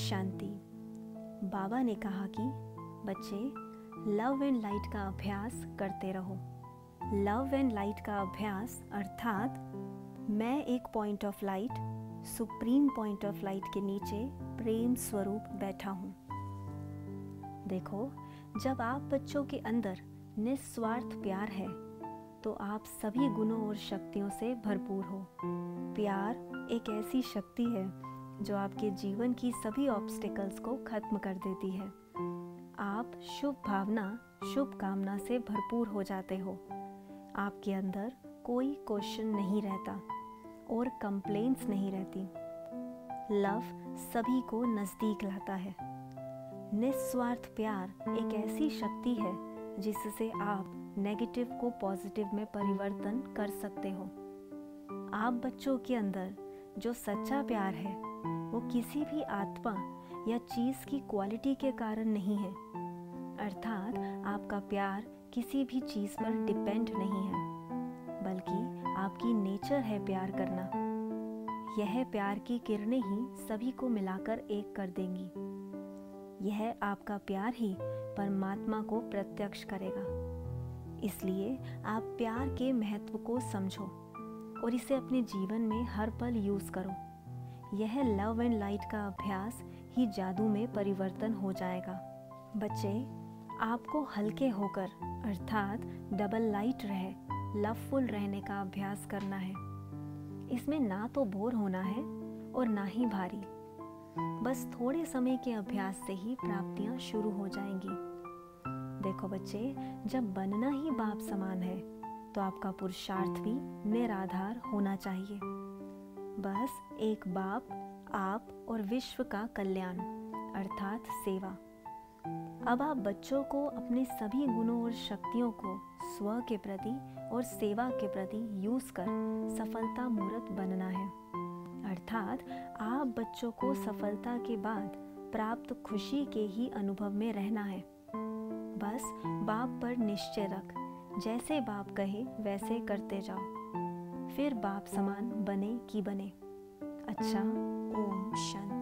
शांति। बाबा ने कहा कि बच्चे लव एंड लाइट का अभ्यास करते रहो। लव एंड लाइट का अभ्यास अर्थात मैं एक point of light, supreme point of light के नीचे प्रेम स्वरूप बैठा हूँ। देखो, जब आप बच्चों के अंदर निस्वार्थ प्यार है तो आप सभी गुणों और शक्तियों से भरपूर हो। प्यार एक ऐसी शक्ति है जो आपके जीवन की सभी ऑब्स्टिकल्स को खत्म कर देती है। आप शुभ भावना, शुभ कामना से भरपूर हो जाते हो। आपके अंदर कोई क्वेश्चन नहीं रहता और कंप्लेंट्स नहीं रहती। लव सभी को नज़दीक लाता है। निस्वार्थ प्यार एक ऐसी शक्ति है जिससे आप नेगेटिव को पॉजिटिव में परिवर्तन कर सकते हो। आप बच्चों के अंदर जो सच्चा प्यार है वो किसी भी आत्मा या चीज़ की क्वालिटी के कारण नहीं है, अर्थात आपका प्यार किसी भी चीज़ पर डिपेंड नहीं है, बल्कि आपकी नेचर है प्यार करना। यह प्यार की किरणें ही सभी को मिलाकर एक कर देंगी। यह आपका प्यार ही परमात्मा को प्रत्यक्ष करेगा। इसलिए आप प्यार के महत्व को समझो और इसे अपने जीवन में हर पल यूज़ करो। यह लव एंड लाइट का अभ्यास ही जादू में परिवर्तन हो जाएगा। बच्चे, आपको हल्के होकर अर्थात डबल लाइट लवफुल रहने का अभ्यास करना है। इसमें ना तो बोर होना है और ना ही भारी। बस थोड़े समय के अभ्यास से ही प्राप्तियां शुरू हो जाएंगी। देखो बच्चे, जब बनना ही बाप समान है तो आपका पुरुषार्थ भी निराधार होना चाहिए। बस एक बाप, आप और विश्व का कल्याण अर्थात सेवा। अब आप बच्चों को अपने सभी गुणों और शक्तियों को स्व के प्रति और सेवा के प्रति यूज कर सफलता मूर्त बनना है। अर्थात आप बच्चों को सफलता के बाद प्राप्त खुशी के ही अनुभव में रहना है। बस बाप पर निश्चय रख, जैसे बाप कहे वैसे करते जाओ, फिर बाप समान बने कि बने। अच्छा, ओम शांति।